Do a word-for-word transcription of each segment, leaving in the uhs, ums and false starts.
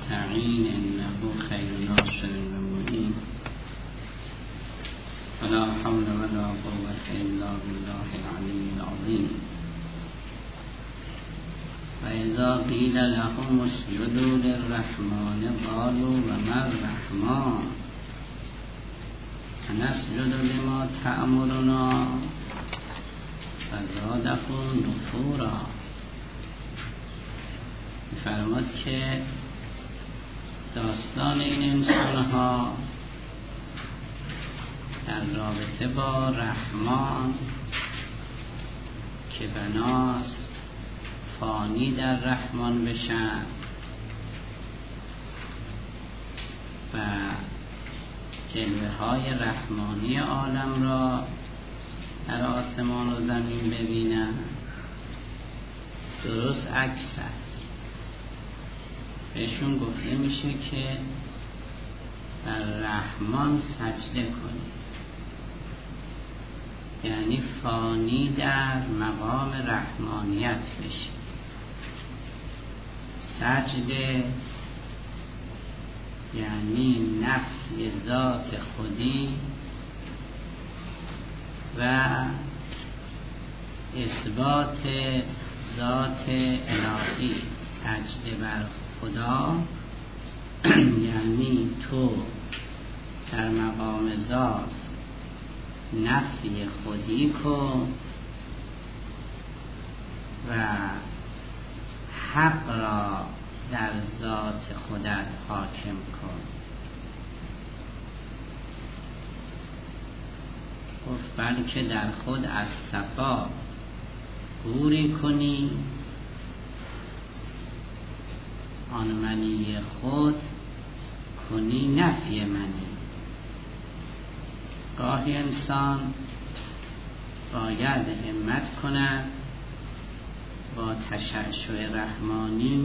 نستعين إنه خير ناصر ومعين ولا حول ولا قوة إلا بالله العلي العظيم. وإذا قيل لهم اسجدوا للرحمن قالوا وما الرحمن نسجد لما تأمرنا فزادهم نفورا. فرمود که داستان این انسان ها در رابطه با رحمان که بناست فانی در رحمان بشن و جلوه های رحمانی عالم را در آسمان و زمین ببینن، درست عکس است. بهشون گفته میشه که در رحمان سجده کنید، یعنی فانی در مقام رحمانیت بشید. سجده یعنی نفی ذات خودی و اثبات ذات الهی. سجده بر خدا یعنی تو در مقام ذات نفی خودی کن و حق را در ذات خودت حاکم کن. گفت بلکه در خود از صفا گوری کنی، آن منی خود کنی نفی منی. گاهی انسان باید همت کند با تشعشع رحمانی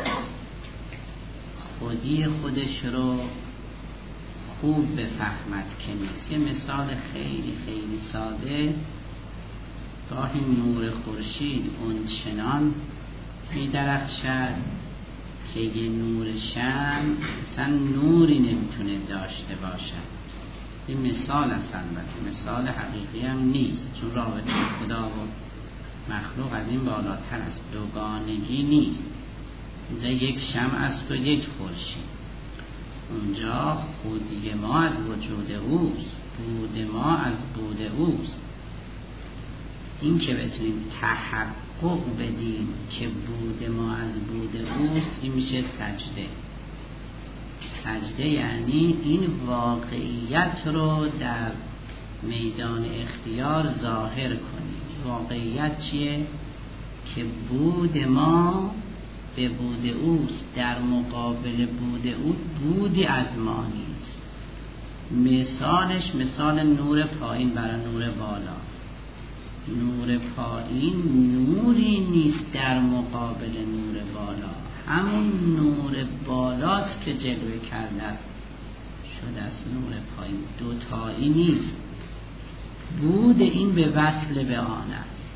خودی خودش رو خوب بفهمد که نیست. یه مثال خیلی خیلی ساده، گاهی نور خورشید اون چنان می درخشد که یه نور شمع اصلا نوری نمیتونه داشته باشد. این مثال است، البته مثال حقیقی هم نیست، چون رابطه خدا و مخلوق از این بالاتر است. دوگانگی نیست. اینجا یک شمع است و یک خورشید. اونجا خودی ما از وجود اوست، بود ما از بود اوست. این که بتونیم تحقق بدیم که بود ما از بود اوست، این میشه سجده. سجده یعنی این واقعیت رو در میدان اختیار ظاهر کنیم. واقعیت چیه؟ که بود ما به بود اوست، در مقابل بود او بودی از ما نیست. مثالش مثال نور پایین برای نور بالا. نور پایین نوری نیست در مقابل نور بالا، همون نور بالاست که جلوه کرده است شده از نور پایین. دوتایی نیست. بود این به وصل به آن است.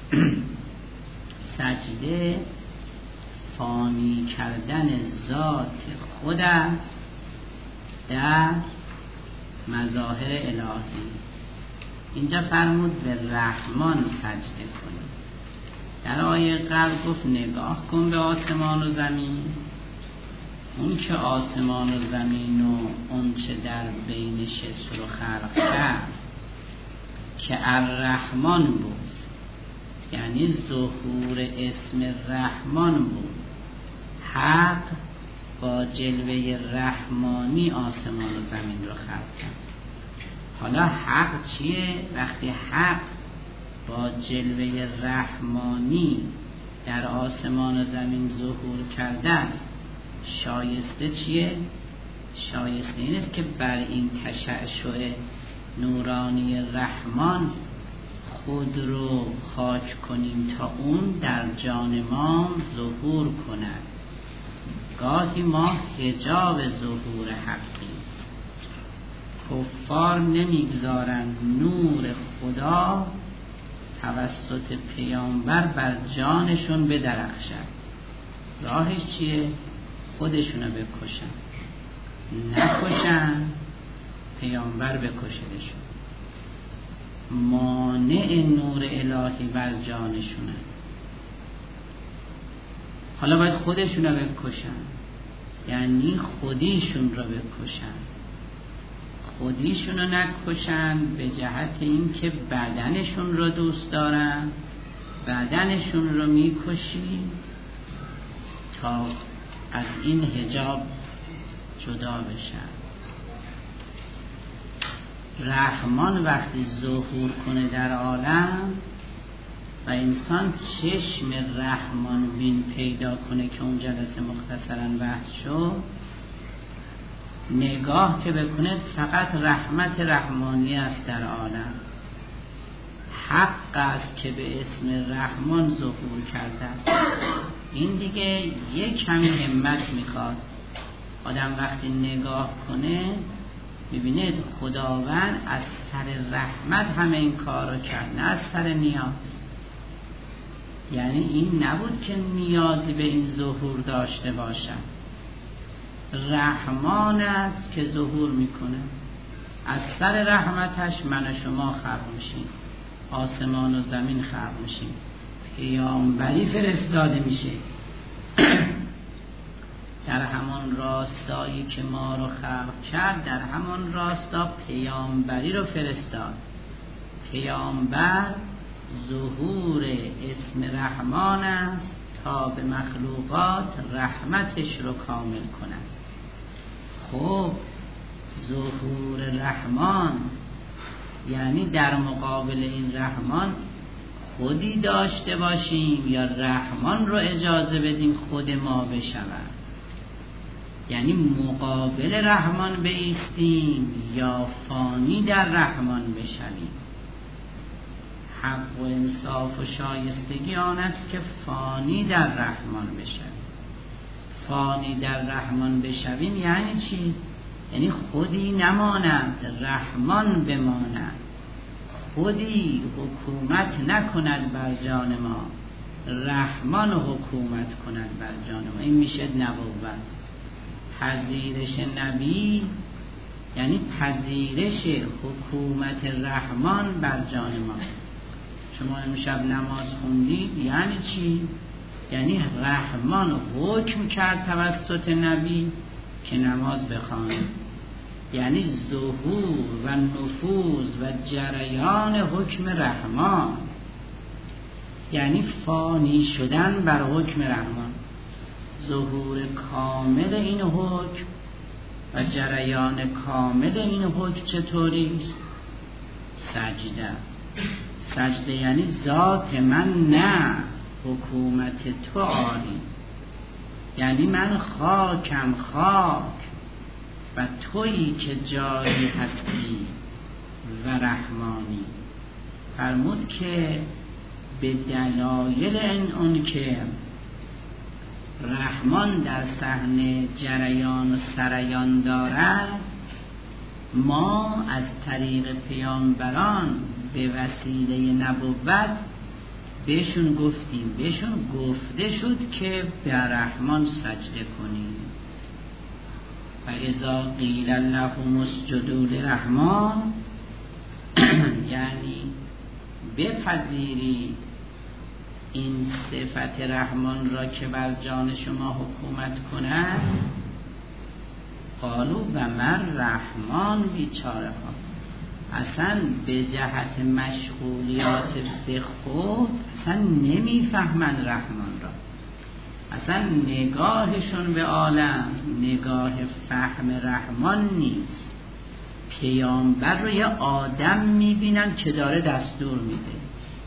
سجده فانی کردن ذات خود است در مظاهر الهی. اینجا فرمود به رحمان سجده کنید. در آیه قبل گفت نگاه کن به آسمان و زمین. اون که آسمان و زمین و اون چه در بینش رو خلق کرد که الرحمن بود، یعنی ظهور اسم رحمان بود. حق با جلوه رحمانی آسمان و زمین رو خلق کرد. حالا حق چیه؟ وقتی حق با جلوه رحمانی در آسمان و زمین ظهور کرده است، شایسته چیه؟ شایسته این است که بر این تشعشع نورانی رحمان خود رو خاک کنیم تا اون در جان ما ظهور کند. گاهی ما حجاب ظهور حقی، کفار نمیگذارند نور خدا توسط پیامبر بر جانشون بدرخشد. راهش چیه؟ خودشونو بکشن، نکشن پیامبر بکشدشون. مانع نور الهی بر جانشونه. حالا باید خودشونو بکشن، یعنی خودیشون رو بکشن. خودیشونو نکشن به جهت این که بدنشون رو دوست دارن، بدنشون رو میکشی تا از این حجاب جدا بشن. رحمان وقتی ظهور کنه در عالم و انسان چشم رحمان بین پیدا کنه که اون جلسه مختصرا بحث شد، نگاه که بکنه فقط رحمت رحمانی است در عالم. حق است که به اسم رحمان ظهور کرده. این دیگه یک کمی همت میخواد. آدم وقتی نگاه کنه میبینه خداوند از سر رحمت همه این کار رو کرد، نه از سر نیاز. یعنی این نبود که نیازی به این ظهور داشته باشد. رحمان است که ظهور میکنه. از سر رحمتش من و شما خلق میشیم، آسمان و زمین خلق میشیم، پیامبری فرستاده میشه. در همان راستایی که ما رو خلق کرد، در همان راستا پیامبری رو فرستاد. پیامبر ظهور اسم رحمان است تا به مخلوقات رحمتش رو کامل کند. خب ظهور رحمان یعنی در مقابل این رحمان خودی داشته باشیم یا رحمان رو اجازه بدیم خود ما بشود. یعنی مقابل رحمان بایستیم یا فانی در رحمان بشویم. حق و انصاف و شایستگی آن است که فانی در رحمان بشویم. فانی در رحمان بشویم یعنی چی؟ یعنی خودی نماند، رحمان بماند. خودی حکومت نکند بر جان ما، رحمان حکومت کند بر جان ما. این میشه نبوت. پذیرش نبی یعنی پذیرش حکومت رحمان بر جان ما. شما امشب نماز خوندید یعنی چی؟ یعنی رحمان حکم کرد توسط نبی که نماز بخوانید. یعنی ظهور و نفوذ و جریان حکم رحمان، یعنی فانی شدن بر حکم رحمان. ظهور کامل این حکم و جریان کامل این حکم چطوری است؟ سجده. سجده یعنی ذات من نه، حکومت تو عالی. یعنی من خاکم خاک و تویی که جایی هستی و رحمانی. فرمود که به دلایل این اون که رحمان در صحنه جریان و سریان دارد، ما از طریق پیامبران به وسیله نبوت بهشون گفتیم، بهشون گفته شد که به رحمان سجده کنیم. و اذا قیل لهم اسجدوا للرحمن یعنی بپذیرید این صفت رحمان را که بر جان شما حکومت کند. قالوا و من رحمان بیچاره ها. اصلا به جهت مشغولیات به خود اصلا نمیفهمن رحمان را. اصلا نگاهشون به عالم نگاه فهم رحمان نیست. پیامبر رو یه آدم میبینن که داره دستور میده.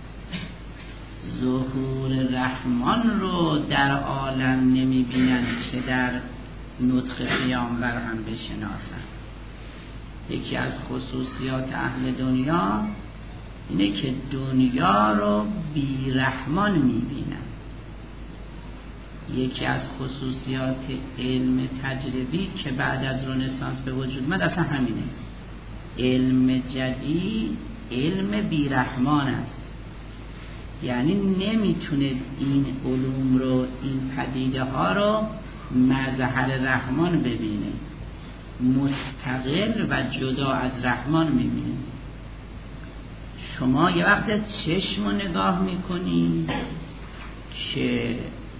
ظهور رحمان رو در عالم نمیبینن که در نطق پیامبر هم بشناسن. یکی از خصوصیات اهل دنیا اینه که دنیا رو بی رحمان میبینن. یکی از خصوصیات علم تجربی که بعد از رنسانس به وجود اومد اصلا همینه. علم جدید علم بی رحمان است. یعنی نمیتونه این علوم رو، این پدیده ها رو مظهر رحمان ببینه، مستقل و جدا از رحمان میبینه. شما یه وقت چشم رو نگاه میکنی که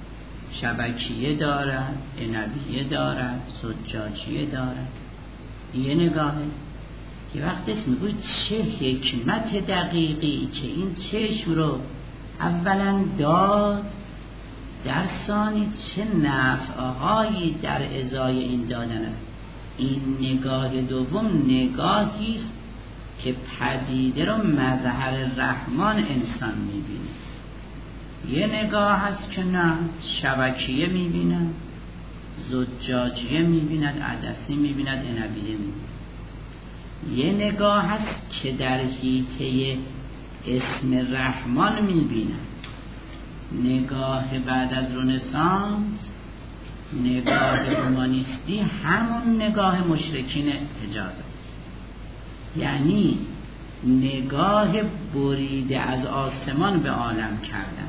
شبکیه دارد، عنبیه دارد، زجاجیه دارد، یه نگاهه. یه وقت اسم میگوی چه حکمت دقیقی که این چشم رو اولا داد، در ثانی چه نفعهایی در ازای این دادن است. این نگاه دوم نگاهی است که پدیده رو مظهر رحمان انسان میبینه. یه نگاه هست که نه، شبکیه میبیند، زجاجیه میبیند، عدسی میبیند، عنبیه میبیند. یه نگاه هست که در حیطه اسم رحمان میبیند. نگاه بعد از رنسانس، نگاه اومانیستی، همون نگاه مشرکین حجاز است. یعنی نگاه بریده از آسمان به عالم کردن.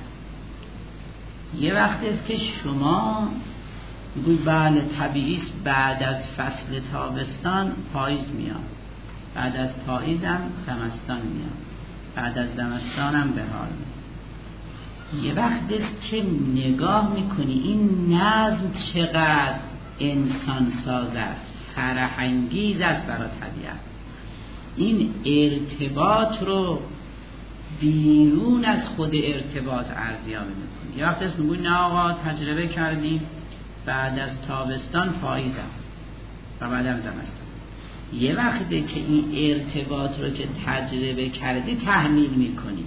یه وقت است که شما میگوی بله طبیعی است، بعد از فصل تابستان پاییز میاد، بعد از پاییز هم زمستان میاد، بعد از زمستان هم بهار میاد. یه وقت است که نگاه میکنی این نظم چقدر انسان ساز است، فرح انگیز است برای طبیعت. این ارتباط رو بیرون از خود ارتباط ارزیابی میکنی. یه وقت است میگوی نه آقا تجربه کردیم بعد از تابستان پاییز است و بعد از زمستان. یه وقته که این ارتباط رو که تجربه کردی تحمیل میکنی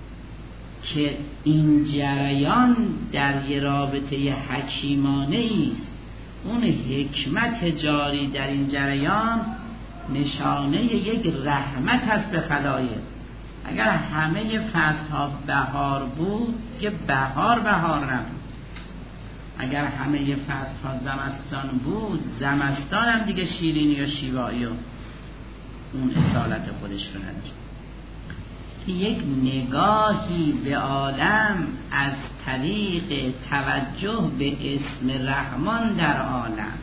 که این جریان در یه رابطه حکیمانه ایست. اون حکمت جاری در این جریان نشانه یک رحمت هست به خلایق. اگر همه فصل ها بهار بود که بهار بهار نبود، اگر همه فصل ها زمستان بود زمستان هم دیگه شیرینی و شیوایی و اون اصالت خودش رو نداشت. یک نگاهی به عالم از طریق توجه به اسم رحمان در عالم،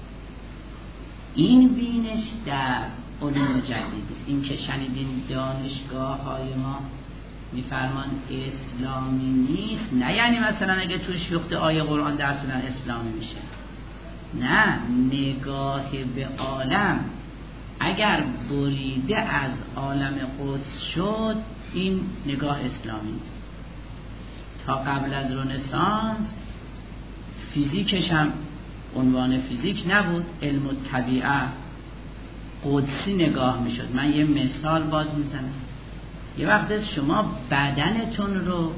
این بینش در علوم جدید. این که شنیدین دانشگاه های ما میفرمان اسلامی نیست، نه یعنی مثلا اگه توش یخت آیه قرآن درس بدن اسلامی میشه. نه، نگاه به عالم اگر بریده از عالم قدس شد این نگاه اسلامی است. تا قبل از رنسانس فیزیکش هم عنوان فیزیک نبود، علم الطبیعه قدسی نگاه میشد. من یه مثال باز میزنم. یه وقت شما بدنتون رو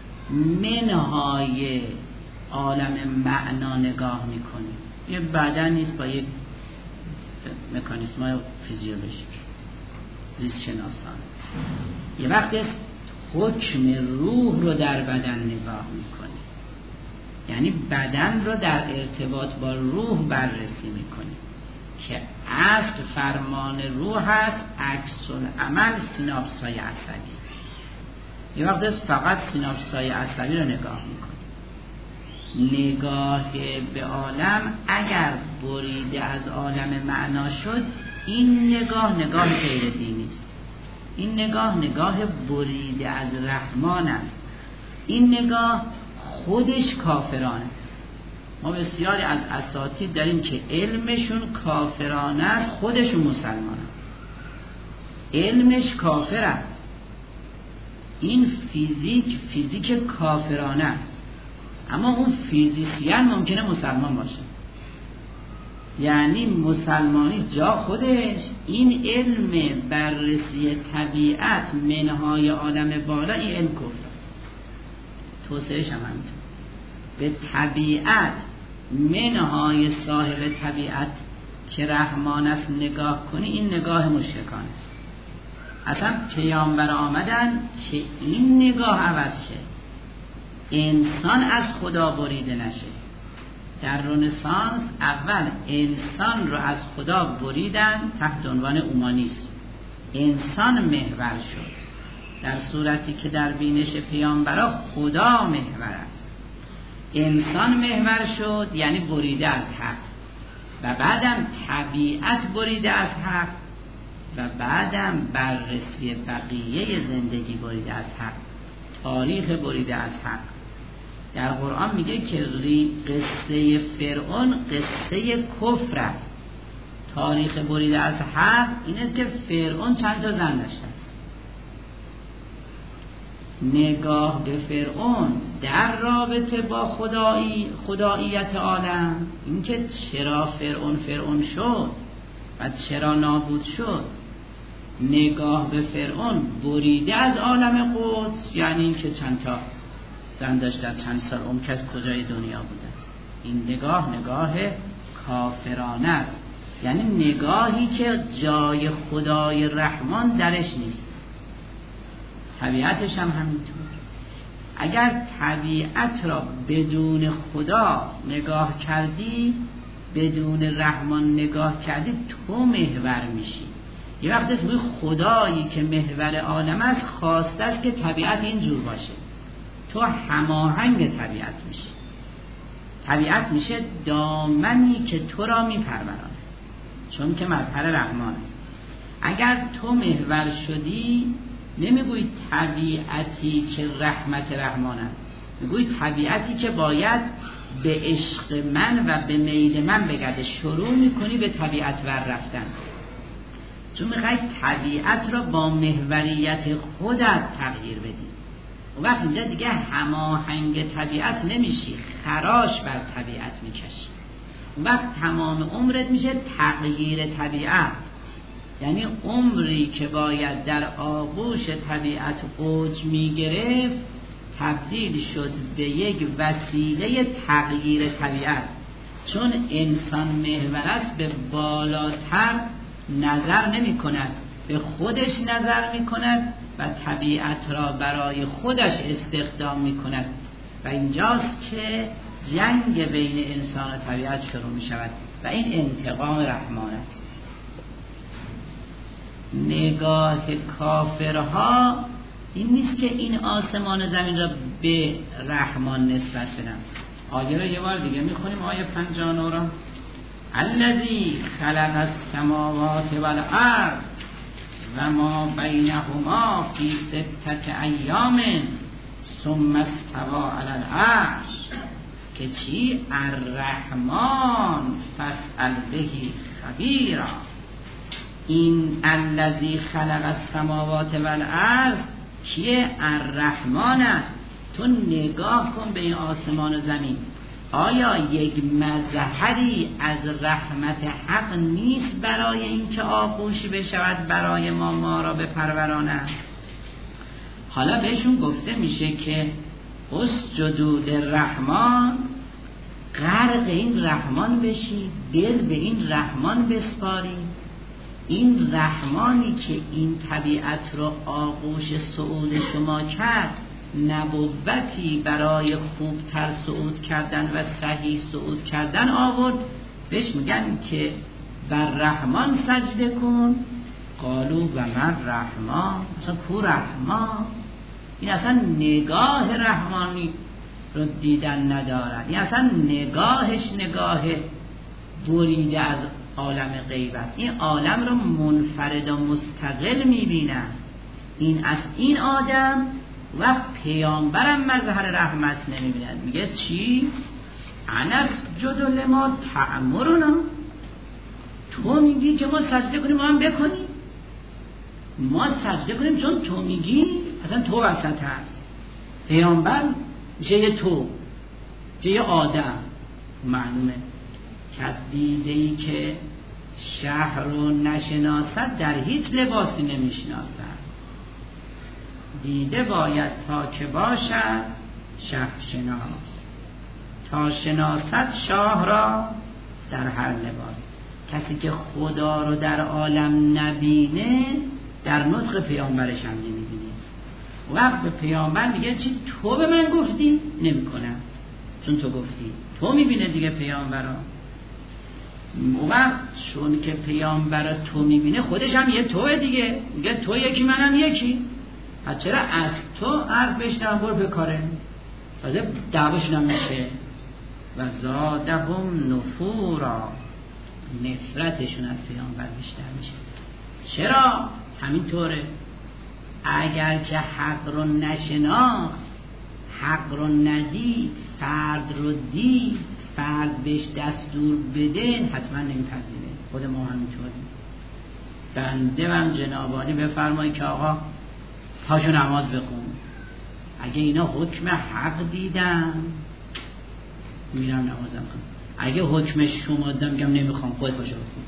منهای عالم معنا نگاه میکنید. یه بدن نیست با یک مکانیسم های فیزیولوژیک زیست شناسان. یه وقت حکم روح رو در بدن نگاه میکنی، یعنی بدن رو در ارتباط با روح بررسی میکنی که اصل فرمان روح هست، عکس العمل سیناپس های عصبی است. یه وقت فقط سیناپس های عصبی رو نگاه میکنی. نگاه به عالم اگر بریده از عالم معنا شد این نگاه نگاه غیر دینی است. این نگاه نگاه بریده از رحمان است. این نگاه خودش کافرانه. ما بسیاری از اساتید داریم که علمشون کافرانه است، خودشون مسلمان است. علمش کافر است. این فیزیک فیزیک کافرانه است، اما اون فیزیسیان ممکنه مسلمان باشه. یعنی مسلمانی جا خودش این علم بررسی طبیعت منهای عالم بالا، این علم کفر توسعهش هم همینطور. به طبیعت منهای صاحب طبیعت که رحمان است نگاه کنی، این نگاه مشرکان است. اصلا پیامبر آمدن که این نگاه عوض شه، انسان از خدا بریده نشه. در رنسانس اول انسان رو از خدا بریدن تحت عنوان اومانیسم، انسان محور شد، در صورتی که در بینش پیامبرا خدا محور است. انسان محور شد یعنی بریده از حق، و بعدم طبیعت بریده از حق، و بعدم بررسی بقیه زندگی بریده از حق، تاریخ بریده از حق. در قرآن میگه که قصه فرعون قصه کفر است. تاریخ بریده از حق این است که فرعون چند تا زن داشته است. نگاه به فرعون در رابطه با خدایی خداییت عالم، اینکه چرا فرعون فرعون شد و چرا نابود شد، نگاه به فرعون بریده از عالم قدس، یعنی اینکه چند تا زن داشته، چند سال عمر از کجای دنیا بوده است. این نگاه نگاه کافرانه است، یعنی نگاهی که جای خدای رحمان درش نیست. طبیعتش هم همینطور. اگر طبیعت را بدون خدا نگاه کردی، بدون رحمان نگاه کردی، تو محور میشی. یه وقت است روی خدایی که محور عالم است خواسته است که طبیعت اینجور باشه، تو هماهنگ طبیعت میشی. طبیعت میشه دامنی که تو را میپرورانه، چون که مظهر رحمان است. اگر تو محور شدی، نمیگوی طبیعتی که رحمت رحمان است، میگوی طبیعتی که باید به عشق من و به میل من بگرده. شروع میکنی به طبیعت ور رفتن، چون میخوای طبیعت را با محوریت خودت تغییر بدی. و وقت اینجا دیگه هماهنگ طبیعت نمیشی، خراش بر طبیعت میکشی. وقت تمام عمرت میشه تغییر طبیعت، یعنی عمری که باید در آغوش طبیعت اوج میگرفت تبدیل شد به یک وسیله تغییر طبیعت. چون انسان محور است، به بالاتر نظر نمی کند، به خودش نظر می کند و طبیعت را برای خودش استخدام می کند. و اینجاست که جنگ بین انسان و طبیعت شروع می شود و این انتقام رحمان است. نگاه کافرها این نیست که این آسمان زمین را به رحمان نسبت بدن. آیه را یه بار دیگه میخونیم، آیه پنجاه و نه را. الذی خلق السماوات والارض و ما بینهما فی ستة ایام ثم استوى علی العرش. که چی؟ الرحمن فاسأل به خبیرا. این الذی خلق السماوات والارض کیه؟ الرحمن است. تو نگاه کن به این آسمان و زمین، آیا یک مظهری از رحمت حق نیست برای اینکه آغوش بشود برای ما ما را بپرورانه؟ حالا بهشون گفته میشه که اسجدوا للرحمن، غرق این رحمان بشی، دل به این رحمان بسپاری. این رحمانی که این طبیعت رو آغوش صعود شما کرد، نبوتی برای خوبتر صعود کردن و صحیح صعود کردن آورد. بهش میگن که بر رحمان سجده کن. قالوا و من رحمان، اصلا کو رحمان؟ این اصلا نگاه رحمانی رو دیدن ندارن، این اصلا نگاهش نگاه بریده از عالم غیب است. این عالم رو منفرد و مستقل میبینن. این از این آدم و پیامبرم مظهر رحمت نمیبینن. میگه چی؟ انسجد لما تأمرنا، تو میگی که ما سجده کنیم، ما هم بکنیم. ما سجده کنیم چون تو میگی، اصلا تو وسط هست. پیامبر میشه یه تو، میشه یه آدم. معلومه که دیده‌ای که شهر رو نشناسد در هیچ لباسی نمیشناسد. دیده باید تا که باشد شهر شناس، تا شناست شاه را در هر لباس. کسی که خدا رو در عالم نبینه در نطق پیامبرش هم نمیبینه. وقت به پیامبر میگه چی؟ تو به من گفتی؟ نمی کنم چون تو گفتی. تو میبینه دیگه پیامبر رو. وقت چون که پیامبر تو میبینه خودش هم یه توه دیگه، میگه تو یکی منم یکی. پس چرا از تو حرف بشنم برو به کاره؟ تازه دعواشون هم میشه. و زادهم نفورا، نفرتشون از پیامبر بیشتر میشه. چرا؟ همینطوره. اگر که حق رو نشناخت، حق رو ندید، فرد رو دید، فرد بهش دستور بده، حتما نمیپذیره. خود ما همینطوره. بنده هم جنابانی بفرمایی که آقا پاشو نماز بخون. اگه اینا حکم حق دیدم میرم نمازم کنم. اگه حکم شما دیدم میگم نمیخوام، خود پاشو بخون.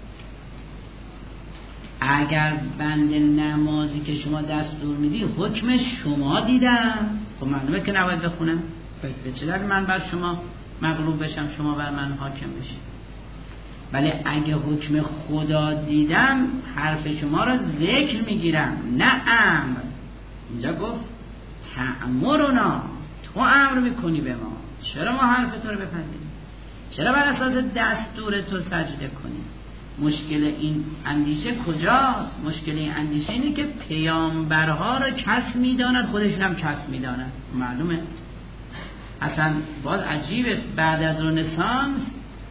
اگر بنده نمازی که شما دستور میدی حکم شما دیدم، خب معلومه که نباید بخونم. به چه دلیل من بر شما مغلوب بشم، شما بر من حاکم بشید؟ ولی اگه حکم خدا دیدم حرف شما را ذکر میگیرم، نه امر. اینجا گفت تأمرنا، تو امر میکنی به ما، چرا ما حرف تو رو بپذیریم؟ چرا بر اساس دستور تو سجده کنیم؟ مشکل این اندیشه کجاست؟ مشکل این اندیشه اینه که پیامبرها رو کس میداند، خودشون هم کس میداند. معلومه اصلا باز عجیب است، بعد از رنسانس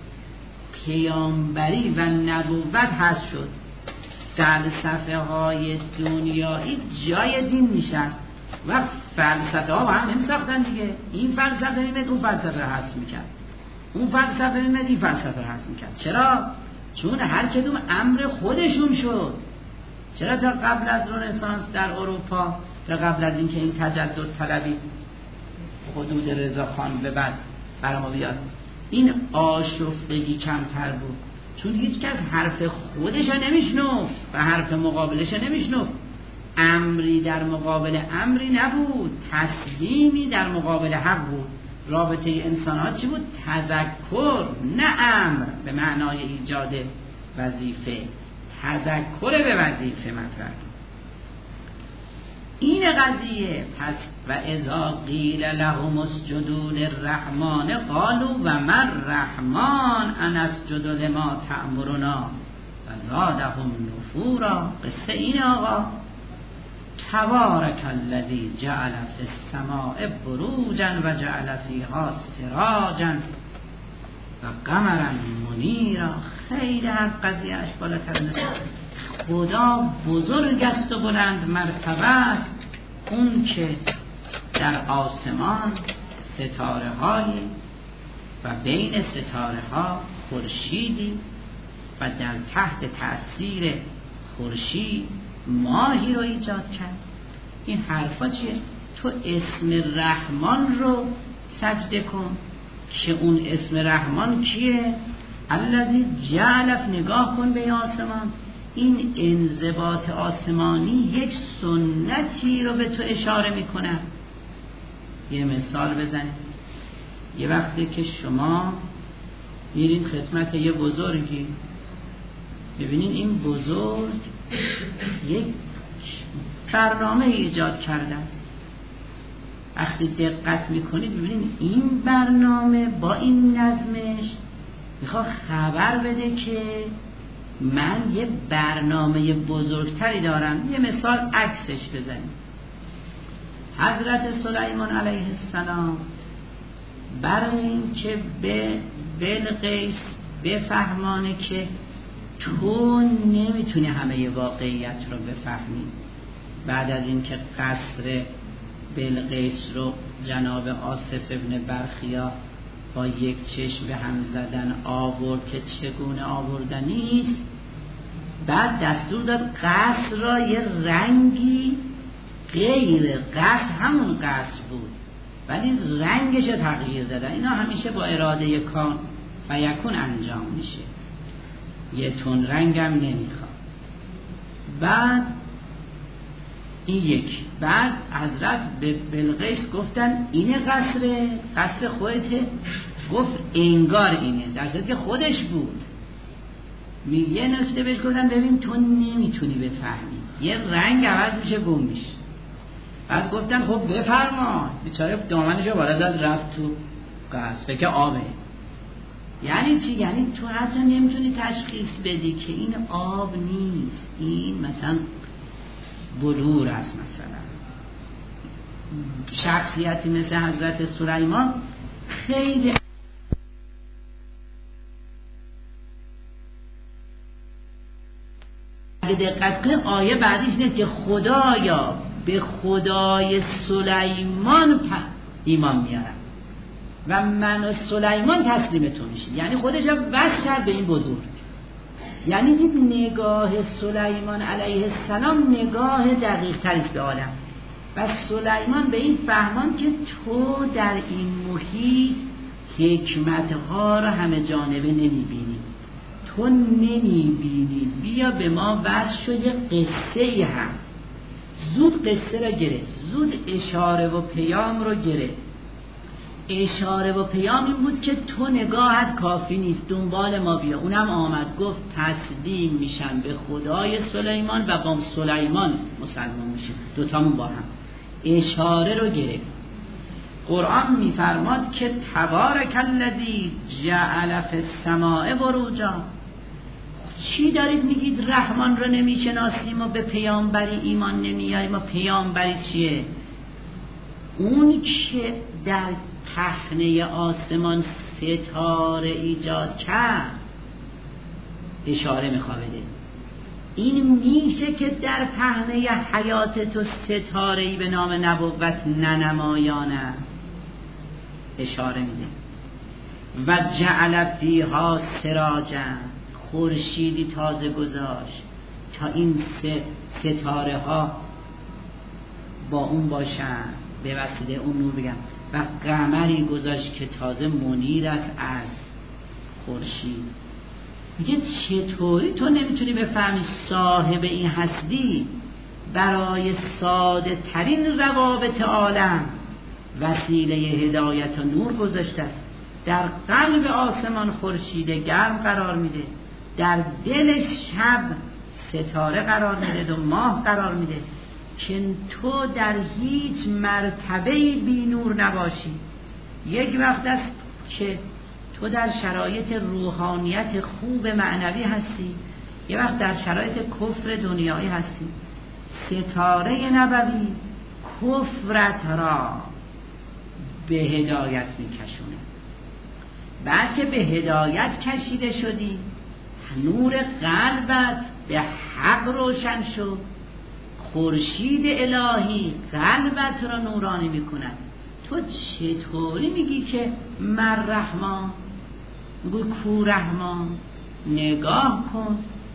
پیامبری و نبوت حذف شد. فلسفه های دنیایی جای دین نشست و فلسفه ها با هم نمیساختن دیگه. این فلسفه میمد اون فلسفه رو حذف میکرد، اون فلسفه میمد این فلسفه رو حذف میکرد. چرا؟ چون هر کدوم امر خودشون شد. چرا تا قبل از رنسانس در اروپا، تا قبل از اینکه این تجدد طلبی حدود رضاخان به بعد برام بیاد، این آشفتگی کمتر بود؟ چون هیچ کس حرف خودش نمیشنفت و حرف مقابلش نمیشنفت. امری در مقابل امری نبود، تسلیمی در مقابل حق بود. رابطه انسان ها چی بود؟ تذکر، نه امر به معنای ایجاد وظیفه. تذکر به وظیفه مطرح. این قضیه. پس و اذا قیل لهم اسجدوا للرحمن قالوا و ما الرحمن ان اسجد لما تأمرنا و زادهم نفورا. قصه این آقا تبارک الذی جعل فی السماء بروجا و جعل فیها سراجا و قمرا منیرا. خیلی هر قضیه اش بالاتر نشه. خدا بزرگ است و بلند مرتبه است، اون که در آسمان ستاره هایی و بین ستاره ها خورشیدی و در تحت تأثیر خورشید ماهی رو ایجاد کرد. این حرفا چیه؟ تو اسم رحمان رو سجده کن که اون اسم رحمان کیه؟ الذی جعل، نگاه کن به آسمان. این انضباط آسمانی یک سنتی رو به تو اشاره میکنه. یه مثال بزنید. یه وقتی که شما میرین خدمت یه بزرگی، ببینین این بزرگ یک برنامه ایجاد کرده است. وقتی دقت میکنید ببینین این برنامه با این نظمش میخواد خبر بده که من یه برنامه بزرگتری دارم. یه مثال عکسش بزنیم. حضرت سلیمان علیه السلام برای این که به بلقیس بفهمانه که تو نمیتونی همه واقعیت رو بفهمی، بعد از این که قصر بلقیس رو جناب آصف ابن برخیا با یک چشم به هم زدن آورد که چگونه آوردنی است، بعد دستور داد قصر را یه رنگی غیر قصر، همون قصر بود ولی رنگش رو تغییر دادن. اینا همیشه با اراده کان و یکون انجام میشه، یه تون رنگم نمیخواد. بعد این یک، بعد حضرت به بلقیس گفتن اینه قصر قصر خودته؟ گفت انگار اینه، در صورتی که خودش بود. یه نکته بهش گفتن ببین تو نمیتونی بفهمی، یه رنگ عوض میشه گم میشه. بعد گفتن خب بفرما. بیچاره دامنشو بالا داد رفت تو قصر، فکر آبه. یعنی چی؟ یعنی تو حتی نمیتونی تشخیص بدی که این آب نیست، این مثلا بلور است. مثلا شخصیتی مثل حضرت سلیمان خیلی اگه دقت کنید آیه بعدیش نیست که خدایا به خدای سلیمان ایمان میارم و من و سلیمان تسلیم تو میشیم. یعنی خودش رو وصل کرد به این بزرگ. یعنی دید نگاه سلیمان علیه السلام نگاه دقیق تری به عالم و سلیمان به این فهمان که تو در این محیط حکمتها رو همه جانبه نمیبینی، تو نمیبینی، بیا به ما وصل شد. یه قصه هم زود قصه رو گرفت، زود اشاره و پیام رو گرفت. اشاره و پیام این بود که تو نگاهت کافی نیست، دنبال ما بیا. اونم آمد گفت تسلیم میشم به خدای سلیمان و با سلیمان مسلمان میشیم، دوتامون با هم. اشاره رو گرفت. قرآن میفرماد که تبارک الذی جعل فی السماء بروجا. چی دارید میگید رحمان رو نمیشناسیم و به پیامبری ایمان نمیاریم؟ و پیامبری چیه؟ اون که در پهنه آسمان ستاره ایجاد کرد. اشاره میخواه بده این میشه که در پهنه حیات تو ستاره‌ای به نام نبوت ننمایانه. اشاره میده و جعل فیها سراجا، خورشیدی تازه گذاشت تا این ستاره ها با اون باشن، به وسیله اون نور بگم. و قمری گذاشت که تازه منیر است از خورشید. میگه چطوری تو نمیتونی بفهمی صاحب این هستی برای ساده ترین روابط عالم وسیله هدایت و نور گذاشته است. در قلب آسمان خورشید گرم قرار میده، در دل شب ستاره قرار میده و ماه قرار میده که تو در هیچ مرتبه‌ای بی نور نباشی. یک وقت است که تو در شرایط روحانیت خوب معنوی هستی، یک وقت در شرایط کفر دنیایی هستی. ستاره نبوی کفرت را به هدایت میکشونه. بعد که به هدایت کشیده شدی، نور قلبت به حق روشن شد، خورشید الهی قلبت را نورانی میکند. تو چطوری میگی که من رحمان؟ میگو کو رحمان؟ نگاه کن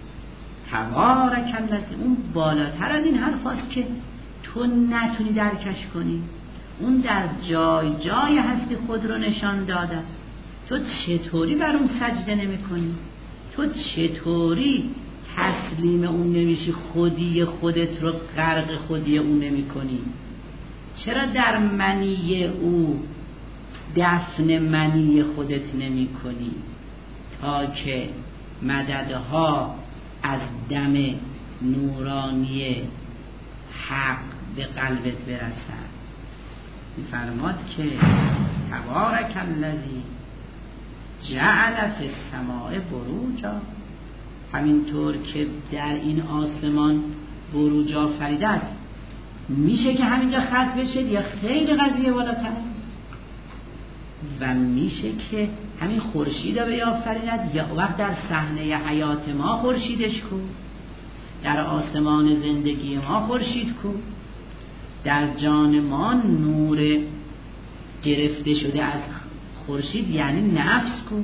تبارک الذی. اون بالاتر از این حرف هست که تو نتونی درکش کنی. اون در جای جای هستی خود رو نشان داده است. تو چطوری بر اون سجده نمی کنی؟ تو چطوری تسلیم اون نمیشی؟ خودی خودت رو غرق خودی اون نمی کنی؟ چرا در منی او دفن منی خودت نمی کنی تا که مددها از دم نورانی حق به قلبت برسد؟ می‌فرماد که تبارک الذی جعل فی السماء بروجا. همینطور که در این آسمان بروج آفریده است، میشه که همینجا خط بشه یا خیلی قضیه بالاتر است؟ و میشه که همین خورشید رو بیافریند یا وقت در صحنه حیات ما خورشیدش کو، در آسمان زندگی ما خورشید کو، در جان ما نور گرفته شده از خورشید یعنی نفس کو.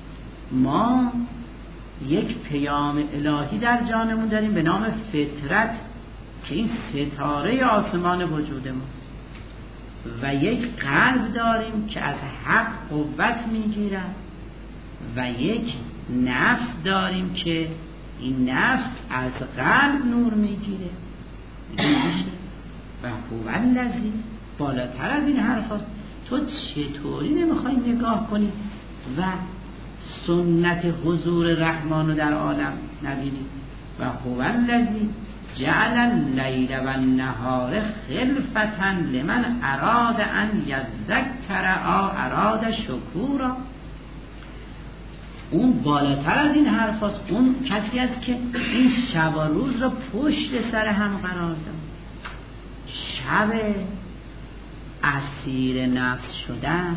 ما یک پیام الهی در جانمون داریم به نام فطرت که این ستاره آسمان وجود ماست، و یک قلب داریم که از حق قوت میگیرد، و یک نفس داریم که این نفس از قلب نور میگیره. و هو الذی، بالاتر از این حرف هست. تو چطوری نمیخوای نگاه کنی و سنت حضور رحمان رو در عالم نبینی؟ و هو الذی جعل اللیل و النهار خلفة لمن اراد ان یذکر او اراد شکورا. اون بالاتر از این حرف هست. اون کسی است که این شب و روز رو پشت سر هم قرار داد. شب اسیر نفس شدن،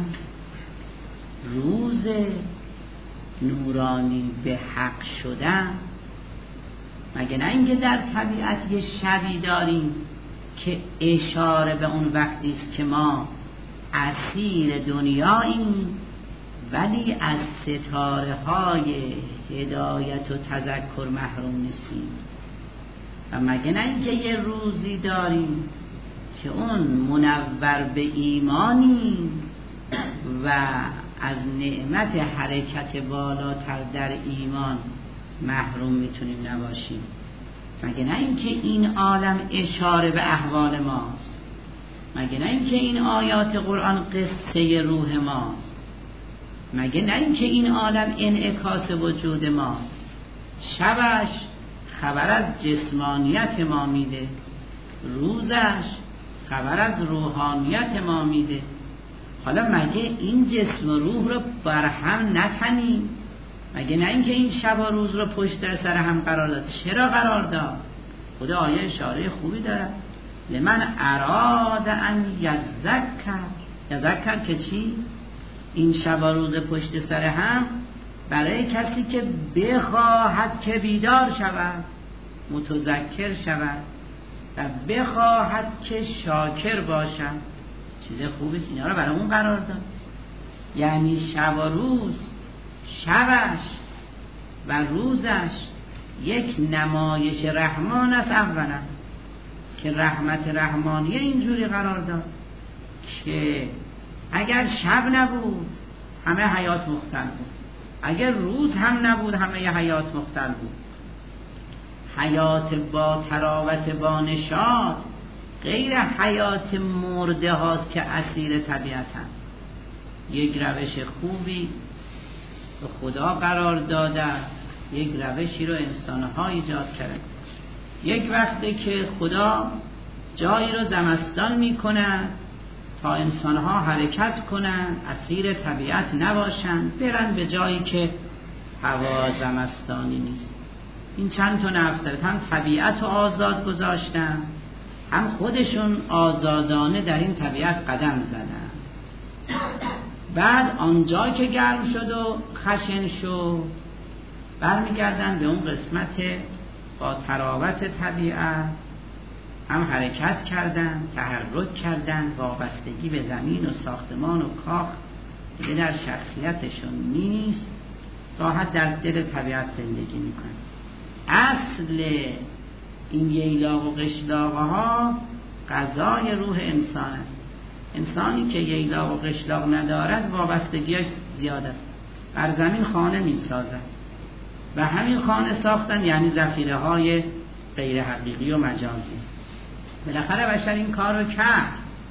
روز نورانی به حق شدن. مگه نه اینکه در طبیعت یه شبی داریم که اشاره به اون وقتی است که ما اسیر دنیاییم ولی از ستاره های هدایت و تذکر محروم نیستیم. و مگه نه اینکه یه روزی داریم که اون منور به ایمانی و از نعمت حرکت بالاتر در ایمان محروم میتونیم نباشیم. مگه نه اینکه این عالم اشاره به احوال ماست، مگه نه اینکه این آیات قرآن قصه روح ماست، مگه نه اینکه این عالم انعکاس وجود ماست. شبش خبر از جسمانیت ما میده، روزش خبر از روحانیت ما میده. حالا مگه این جسم و روح رو بر هم نتنیم؟ مگه نه اینکه این شب و روز رو پشت در سر هم قرار داد؟ چرا قرار داد؟ خدا آیه اشاره خوبی داره، لمن اراد ان یذکر. یذکر که چی؟ این شب و روز پشت سر هم برای کسی که بخواهد که بیدار شود، متذکر شود و بخواهد که شاکر باشد. چیز خوبیست، اینا رو برای اون قرار داد. یعنی شب و روز، شبش و روزش یک نمایش رحمان است اولا، که رحمت رحمانیه اینجوری قرار داد که اگر شب نبود همه حیات مختل بود، اگر روز هم نبود همه ی حیات مختل بود. حیات با تراوت با نشاط غیر حیات مرده هاست که اسیر طبیعت هم. یک روش خوبی به خدا قرار داده، یک روشی رو انسان‌ها ایجاد کرده. یک وقتی که خدا جایی رو زمستان می‌کند تا انسان‌ها حرکت کنند، اسیر طبیعت نباشند، برن به جایی که هوا زمستانی نیست. این چند تا نفر هم طبیعت رو آزاد گذاشتن، هم خودشون آزادانه در این طبیعت قدم زدن. بعد آنجا که گرم شد و خشن شد برمیگردن به اون قسمت با تراوت طبیعت، هم حرکت کردن، تحرک کردن، وابستگی به زمین و ساختمان و کاخ دیگه در شخصیتشون نیست، راحت در دل طبیعت زندگی میکنن. اصل این ییلاق و قشلاق ها غذای روح انسان است. انسانی که ییلاق و قشلاق ندارد وابستگیش زیاد است. بر زمین خانه می سازد و همین خانه ساختن یعنی ذخیره های غیر حقیقی و مجازی. بالاخره بشر این کار رو کرد.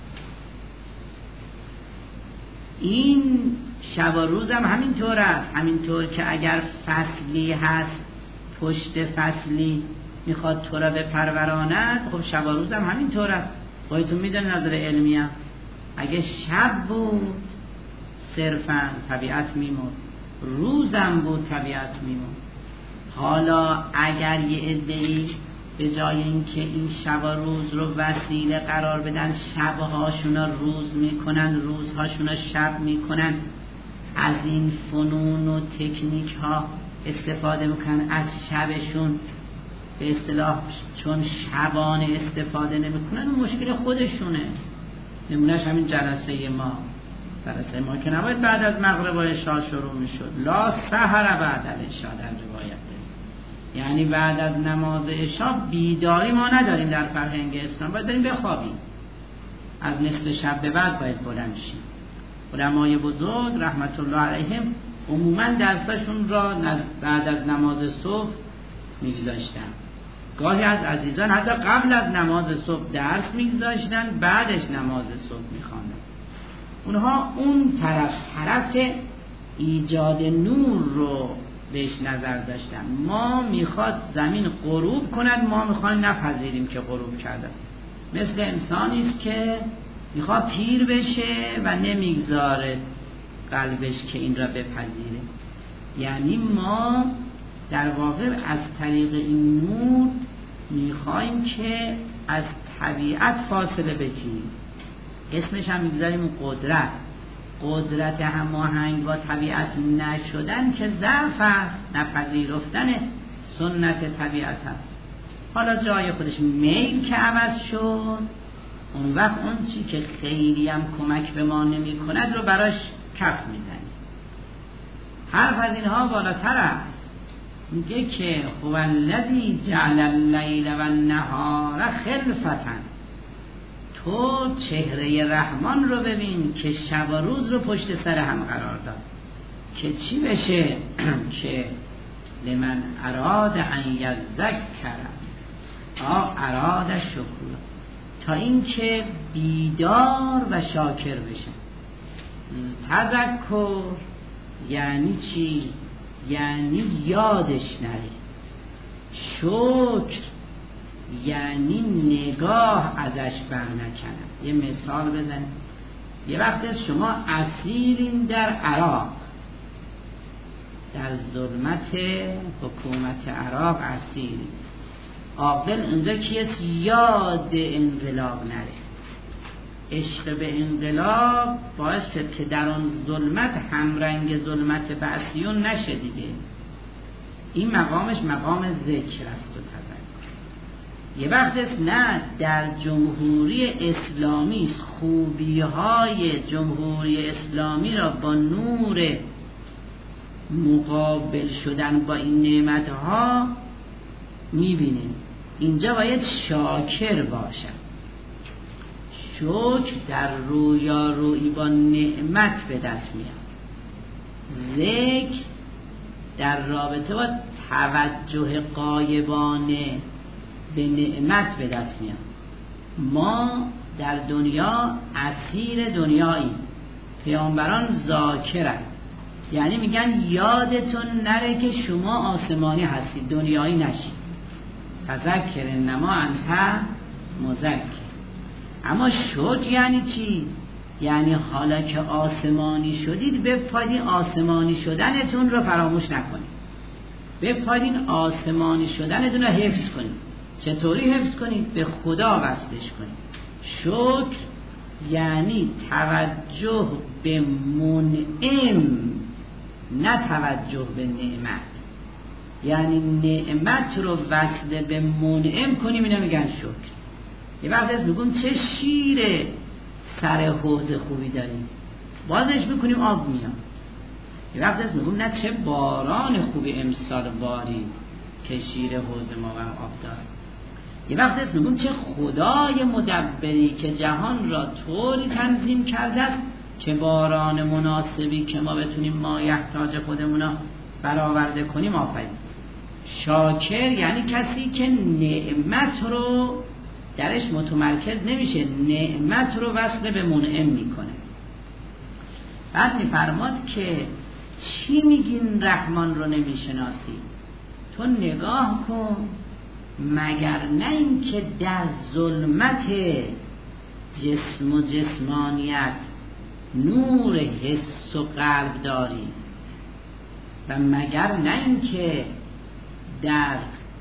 این شب و روز هم همینطور است، همینطور که اگر فصلی هست پشت فصلی میخواد تو را بپروراند، خب شب و روز هم همینطور است. خودتون میدونید نظر علمی هم اگه شب بود صرفا طبیعت میمرد، روزم بود طبیعت میمرد. حالا اگر یه عده‌ای به جای اینکه این شب و روز رو وسیله قرار بدن، شبهاشون رو روز میکنن، روزهاشون رو شب میکنن، از این فنون و تکنیک ها استفاده میکنن، از شبشون به اصطلاح چون شبانه استفاده نمیکنن، مشکل خودشونه. نمونهش همین جلسه ما، جلسه ما که نباید بعد از مغرب و عشاء شروع میشد، لا سحر بعد از عشاء در روایت، یعنی بعد از نماز عشاء بیداری ما نداریم در فرهنگ اسلام، باید داریم بخوابیم. از نصف شب به بعد باید بلند شیم. علمای بزرگ رحمت الله علیهم عموما درسشون را بعد از نماز صبح میگذاشتن. گاهی از عزیزان حتی قبل از نماز صبح درس میگذاشتن، بعدش نماز صبح میخواندن. اونها اون طرف طرف ایجاد نور رو بهش نظر داشتن. ما میخواد زمین غروب کند، ما میخوایم نپذیریم که غروب کرده. مثل انسانی است که میخواد پیر بشه و نمیگذاره قلبش که این را بپذیره. یعنی ما در واقع از طریق این نور میخوایم که از طبیعت فاصله بگیریم. اسمش هم میگذاریم قدرت. قدرت هماهنگ با طبیعت نشدن که ضعف است، نپذیرفتن سنت طبیعت است. حالا جای خودش میل که عوض شد، اون وقت اون چی که خیلی هم کمک به ما نمی کند رو براش کف میزنی. حرف از اینها بالاتر است، میگه که هو الذی جعل اللیل و النهار خلفة. تو چهره رحمان رو ببین که شب و روز رو پشت سر هم قرار داد که چی بشه که لمن اراد ان یذکر آ اراد شکور، تا این که بیدار و شاکر بشن. تذکر یعنی چی؟ یعنی یادش نره. شکر یعنی نگاه ازش بر نکنه. یه مثال بزنیم. یه وقت شما اسیرین در عراق، در ظلمت حکومت عراق اسیرین. عاقل اونجا کسی یاد انقلاب نره. عشق به انقلاب باعث شد که در آن ظلمت همرنگ ظلمت بعثیون نشه دیگه. این مقامش مقام ذکر است و تذکر. یه وقت است نه، در جمهوری اسلامی خوبی های جمهوری اسلامی را با نور مقابل شدن با این نعمت ها میبینیم. اینجا باید شاکر باشد. شکر در رویارویی با نعمت به دست میاد. ذکر در رابطه با توجه غایبانه به نعمت به دست میاد. ما در دنیا اسیر دنیاییم. پیامبران ذاکرن، یعنی میگن یادتون نره که شما آسمانی هستید، دنیایی نشید. تذکر انما انت مذکر. اما شکر یعنی چی؟ یعنی حالا که آسمانی شدید بپایین آسمانی شدنتون رو فراموش نکنید. بپایین آسمانی شدنتون رو حفظ کنید. چطوری حفظ کنید؟ به خدا وصلش کنید. شکر یعنی توجه به منعم، نه توجه به نعمت. یعنی نعمت رو وصل به منعم کنیم، اینا میگن شکر. یه وقت از میگم چه شیر سر حوض خوبی داریم، بازش میکنیم آب میاد. یه وقت از میگم نه چه باران خوبی امسال باری که شیر حوض ما و آب داره. یه وقت از میگم چه خدای مدبری که جهان را طوری تنظیم کرده است که باران مناسبی که ما بتونیم ما یحتاج خودمون را برآورده کنیم آفرید. شاکر یعنی کسی که نعمت رو درش متمرکز نمیشه، نعمت رو وصل به منعم میکنه. بعد میفرماد که چی میگین رحمان رو نمیشناسی؟ تو نگاه کن، مگر نه این که در ظلمت جسم و جسمانیت نور حس و قلب داری، و مگر نه این که در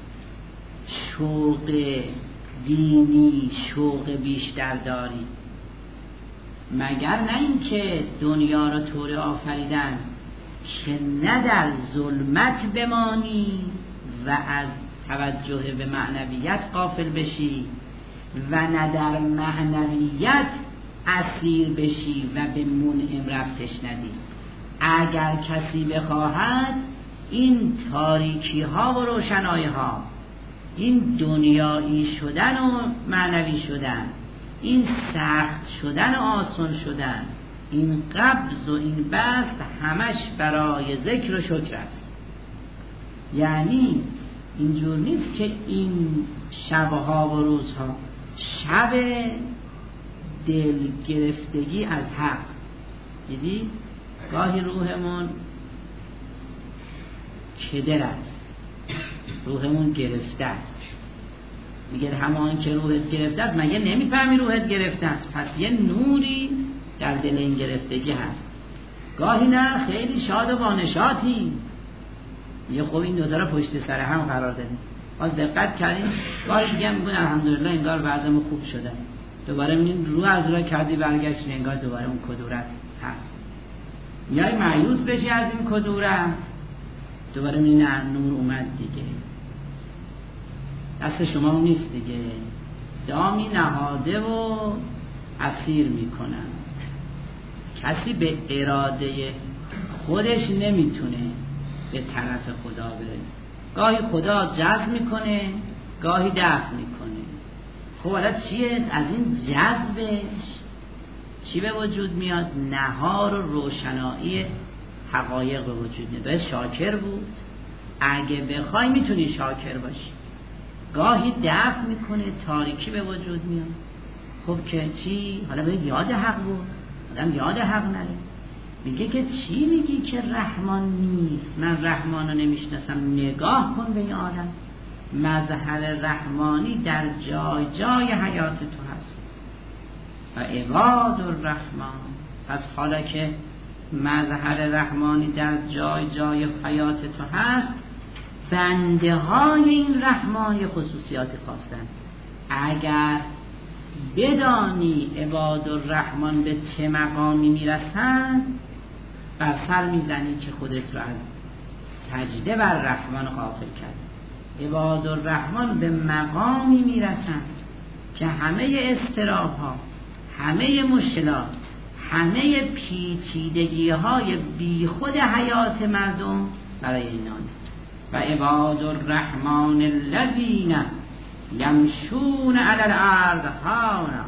شوق دینی شوق بیشتر داری، مگر نه این که دنیا را طوری آفریدن که نه در ظلمت بمانی و از توجه به معنویت غافل بشی و نه در معنویت اسیر بشی و به منعم رفتش ندی. اگر کسی بخواهد این تاریکی ها و روشنایی ها، این دنیایی شدن و معنوی شدن، این سخت شدن و آسان شدن، این قبض و این بست، همش برای ذکر و شکر است. یعنی اینجور نیست که این شبها و روزها شب دل گرفتگی از حق. دیدی؟ گاهی روحمون کدر است، روحمون گرفته است. میگه همان که روحت گرفته است، مگه نمیفهمی روحت گرفته است؟ پس یه نوری در دل این گرفتگی هست. گاهی نه خیلی شاد و بانشاطی، یه خوب این دوتا رو پشت سر هم قرار دادیم، باز دقت کردیم. گاهی دیگه میگن الحمدلله انگار وضعم خوب شده، دوباره میگن رو از راه کردی برگشت، انگار دوباره اون کدورت هست. میای مایوس بشی از این کدورت، دوباره میگن نور اومد دیگه. دست شما هم نیست دیگه. دامی نهاده و اسیر میکنن. کسی به اراده خودش نمیتونه به طرف خدا بره. گاهی خدا جذب میکنه، گاهی دفع میکنه. خب حالا چیه؟ از این جذبش چی به وجود میاد؟ نهار و روشنایی حقایق به وجود میاد. باید شاکر بود. اگه بخوای میتونی شاکر باشی. گاهی دفع میکنه، تاریکی به وجود میاد. خب که چی؟ حالا باید یاد حق بود. آدم یاد حق نره. میگه که چی میگی که رحمان نیست؟ من رحمان رو نمیشناسم. نگاه کن به این آدم. مظهر رحمانی در جای جای حیات تو هست. و عباد الرحمن. پس حالا که مظهر رحمانی در جای جای حیات تو هست، بنده های این رحمان یه خصوصیاتی خواستن. اگر بدانی عباد الرحمن به چه مقامی میرسن، بر سر میزنی که خودت رو از سجده بر رحمان غافل کرد. عباد الرحمن به مقامی میرسن که همه اضطراب ها، همه مشکلات، همه پیچیدگی های بی خود حیات مردم برای اینا نیست. و عباد الرحمن الذین یمشون علی الارض هونا.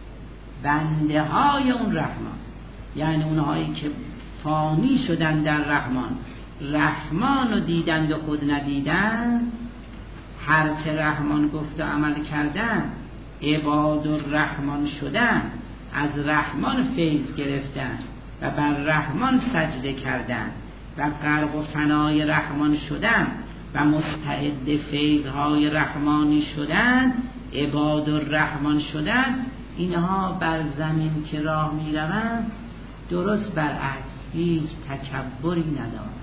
بنده های اون رحمان، یعنی اونهایی که فانی شدن در رحمان، رحمان رو دیدند و خود ندیدن، هرچه رحمان گفت و عمل کردن، عباد الرحمن شدن، از رحمان فیض گرفتن و بر رحمان سجده کردن و غرق و فنای رحمان شدن و مستعد فیضهای رحمانی شدن، عباد الرحمن شدن. اینها بر زمین که راه می روند درست برعکس، هیچ تکبری ندارند.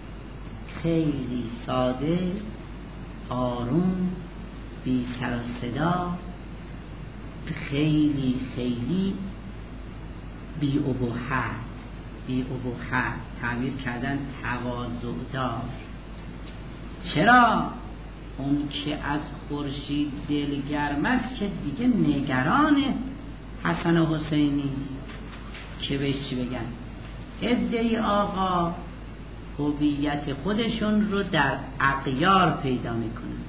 خیلی ساده، آروم، بی سر و صدا، خیلی خیلی بی ابهت. بی ابهت تعبیر کردن تواضع دار. چرا؟ اون که از خورشید دلگرم است که دیگه نگران حسن و حسینی که بهش چی بگن. عده‌ای آقا هویت خودشون رو در اغیار پیدا میکنن.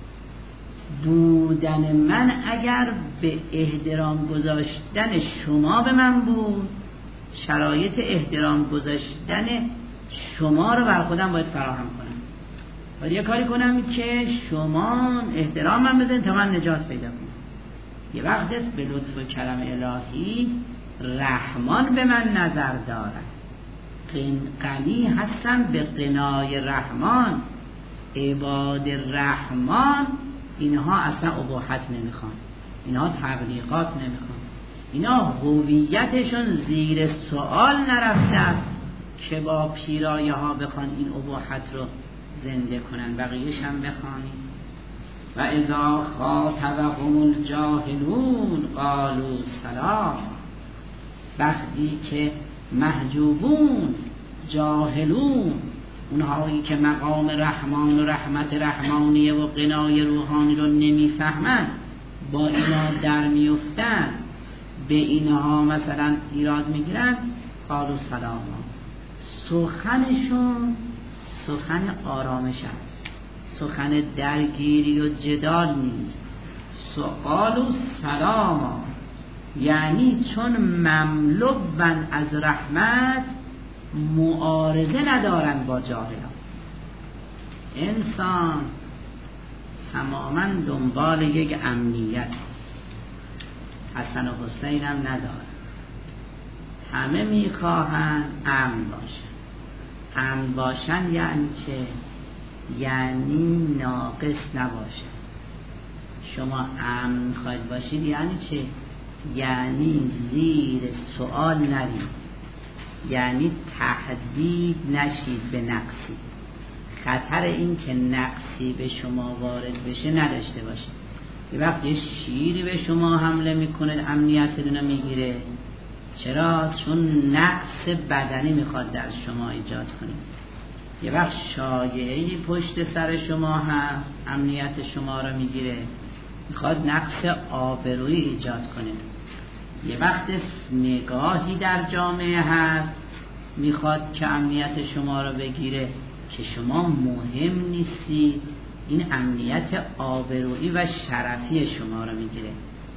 بودن من اگر به احترام گذاشتن شما به من بود، شرایط احترام گذاشتن شما رو بر خودم باید فراهم کنم. باید یه کاری کنم که شما احترام من بزنید تا من نجات پیدا کنم. یه وقت است به لطف و کرم الهی رحمان به من نظر دارد. غنی هستم به غنای رحمان. عباد رحمان اینها اصلا اباحت نمیخوان، اینها تبلیغات نمیخوان، اینا هویتشون زیر سوال نرفته که با پیرایه ها بخوان این اباحت رو زنده کنن. بقیهش هم بخوانید. و اذا خاطبهم الجاهلون قالوا سلام. وقتی که محجوبون، جاهلون، اونهایی که مقام رحمان و رحمت رحمانیه و غنای روحانی رو نمیفهمن، با اینا در میفتن، به اینها مثلا ایراد میگیرن، قالوا سلام. سخنشون سخن آرامش است، سخن درگیری و جدال نیست. قالوا سلام یعنی چون مملوون از رحمت معارضه ندارن با جاهلان. انسان تماما دنبال یک امنیت است. حسن و حسین هم ندارن. همه میخواهن امن باشن. امن باشن یعنی چه؟ یعنی ناقص نباشن. شما امن میخواید باشید یعنی چه؟ یعنی زیر سوال نرید، یعنی تهدید نشید به نقصی. خطر این که نقصی به شما وارد بشه نداشته باشید. یه وقت یه شیری به شما حمله میکنه، امنیتتون رو میگیره. چرا؟ چون نقص بدنی میخواد در شما ایجاد کنه. یه وقت شایعه‌ای پشت سر شما هست، امنیت شما رو میگیره، میخواد نقص آبرویی ایجاد کنه. یه وقت نگاهی در جامعه هست، میخواد که امنیت شما رو بگیره که شما مهم نیستید، این امنیت آبرویی و شرفی شما رو میگیره.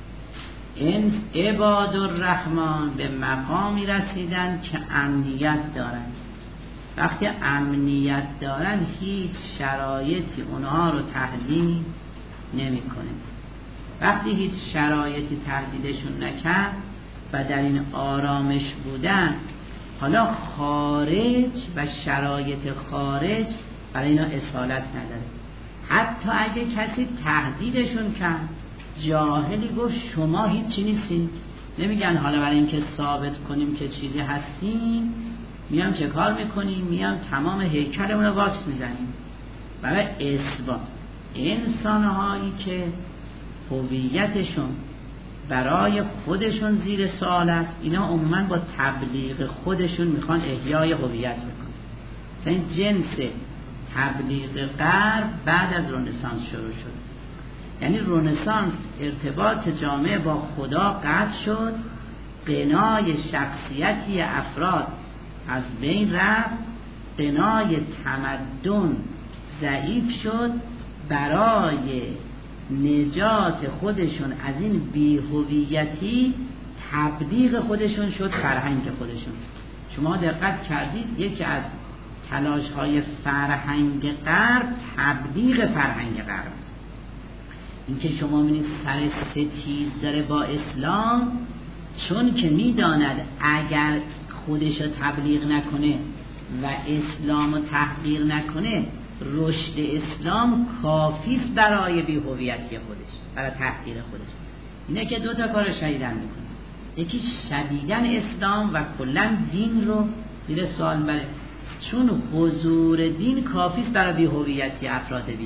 این عباد الرحمن به مقامی رسیدن که امنیت دارن. وقتی امنیت دارن هیچ شرایطی اونها رو تهدید نمیکنه. وقتی هیچ شرایطی تهدیدشون نکرد و در این آرامش بودن، حالا خارج و شرایط خارج برای اینا اصالت نداره. حتی اگه کسی تهدیدشون کرد، جاهلی گفت شما هیچی نیستین، نمیگن حالا برای اینکه ثابت کنیم که چیزی هستیم میام چه کار میکنیم، میام تمام هیکلمون رو واکس میزنیم برای اثبات. انسانهایی که هویتشون برای خودشون زیر سوال است، اینا عموما با تبلیغ خودشون میخوان احیای هویت بکنن. مثلا این جنس تبلیغ غرب بعد از رنسانس شروع شد. یعنی رنسانس ارتباط جامعه با خدا قطع شد، بنای شخصیتی افراد از بین رفت، بنای تمدن ضعیف شد. برای نجات خودشون از این بی‌هویتی تبلیغ خودشون شد فرهنگ خودشون. شما دقت کردید یکی از تلاش‌های فرهنگ غرب تبلیغ فرهنگ غرب. اینکه شما می‌بینید سر ستیز داره با اسلام، چون که می‌داند اگر خودش رو تبلیغ نکنه و اسلام رو تحقیر نکنه، رشد اسلام کافیست برای بی‌هویتی خودش، برای تحقیر خودش. اینه که دو تا کار شدیدن میکنه. یکی شدیدن اسلام و کلا دین رو زیر سوال بره، چون حضور دین کافیست برای بی‌هویتی افراد بیدین.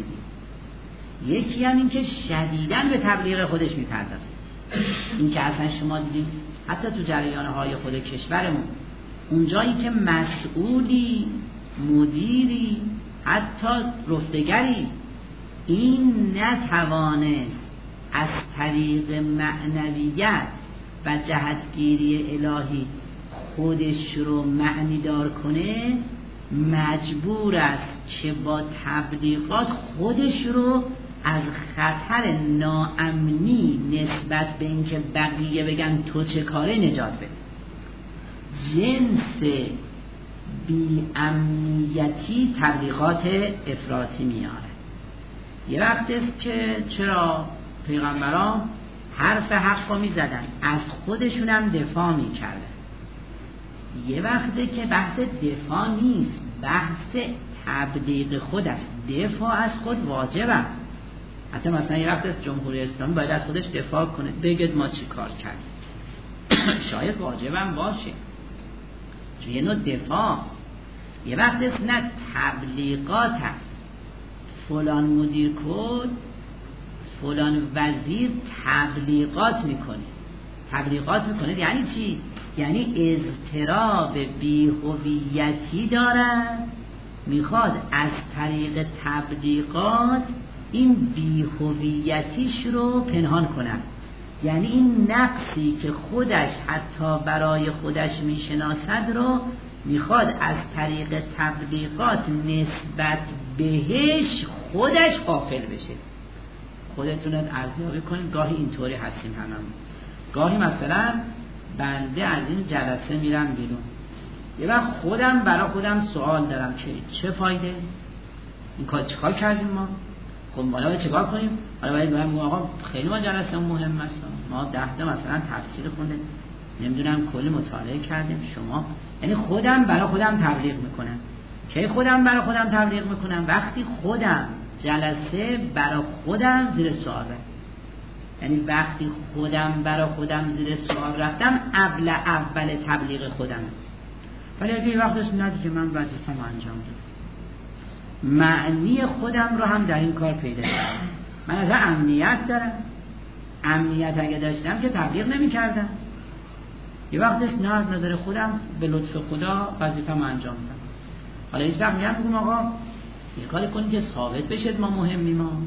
یکی هم این که شدیدن به تبلیغ خودش میپردازه. این که اصلا شما دیدید حتی تو جریان‌های خود کشورمون، اونجایی که مسئولی، مدیری، حتی رفتگری این نتوانست از طریق معنویت و جهتگیری الهی خودش رو معنی دار کنه، مجبور است که با تبلیغات خودش رو از خطر ناامنی نسبت به اینکه بقیه بگن تو چه کاره نجات بده. جنس بی امنیتی تبلیغات افراطی میاره. یه وقت است که چرا پیغمبران حرف حق رو میزدن، از خودشون هم دفاع میکردن. یه وقته که بحث دفاع نیست، بحث تبلیغ خود است. دفاع از خود واجب است. حتی مثلا یه وقت است جمهوری اسلامی باید از خودش دفاع کنه، بگید ما چی کار کردیم. شاید واجبم باشه، چون یه نوع دفاع. یه وقت است نه تبلیغات هست، فلان مدیر کل، فلان وزیر تبلیغات میکنه. تبلیغات میکنه یعنی چی؟ یعنی اضطراب بی‌هویتی دارد، میخواد از طریق تبلیغات این بی‌هویتیش رو پنهان کنه. یعنی این نقصی که خودش حتی برای خودش میشناسد رو میخواد از طریق تبلیغات نسبت بهش خودش غافل بشه. خودتون رو ارزیابی کنید، گاهی اینطوری هستیم هممون. گاهی مثلا بنده از این جلسه میرم بیرون، یه وقت خودم برای خودم سوال دارم که چه فایده این کار، چیکار کردیم ما؟ خب حالا باید چیکار کنیم؟ حالا باید بگم آقا خیلی ما جلسه مهم است، ما ده تا مثلا تفسیر خوندیم، نمیدونم کلی مطالعه کردیم. شما یعنی خودم برای خودم تبلیغ میکنم. کی خودم برای خودم تبلیغ میکنم؟ وقتی خودم جلسه برای خودم زیر سوال رفتم. یعنی وقتی خودم برای خودم زیر سوال رفتم، اول اول تبلیغ خودم است. ولی اگه یه وقتش ندی که من وظیفه‌مو انجام دادم، معنی خودم رو هم در این کار پیدا کردم. من از امنیت دارم، امنیت اگه داشتم که تبلیغ نمی کردم. یه وقتش نه، از نظر خودم به لطف خدا وظیفه‌مو انجام دادم. حالا هیچ وقت میگم بگم آقا یه کاری کنیم که ثابت بشید ما مهمیم، ما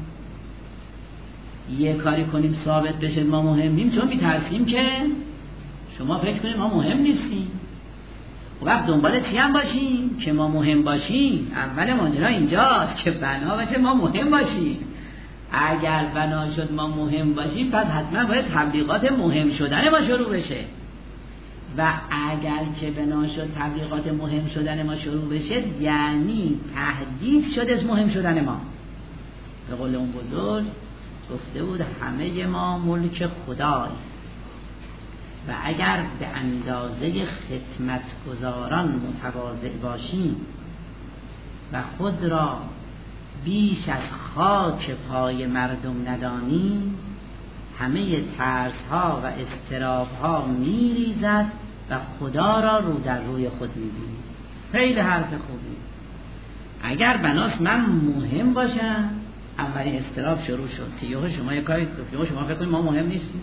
یه کاری کنیم ثابت بشید ما مهمیم، چون میترسیم که شما فکر کنید ما مهم نیستیم. وقت دنبال چی هم باشیم که ما مهم باشیم. اول ماجرا اینجاست که بنا باشه ما مهم باشیم. اگر بنا شد ما مهم باشیم پس حتما باید تبلیغات مهم شدن ما شروع بشه، و اگر که بنا شد تبلیغات مهم شدن ما شروع بشه یعنی تهدید شد از مهم شدن ما. به قول اون بزرگ گفته بود همه ما ملک خدای، و اگر به اندازه خدمتگزاران متواضع باشیم و خود را بیش از خاک پای مردم ندانیم، همه ترس ها و اضطراب ها می ریزد و خدا را رو در روی خود می بینیم. خیلی حرف خوبی. اگر بناست من مهم باشم، اولین اضطراب شروع شد که یهو شما یک کاری یهو شما فکر کنید ما مهم نیستیم.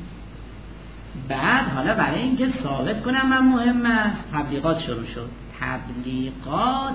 بعد حالا برای اینکه ثابت کنم من مهمم، تبلیغات شروع شد. تبلیغات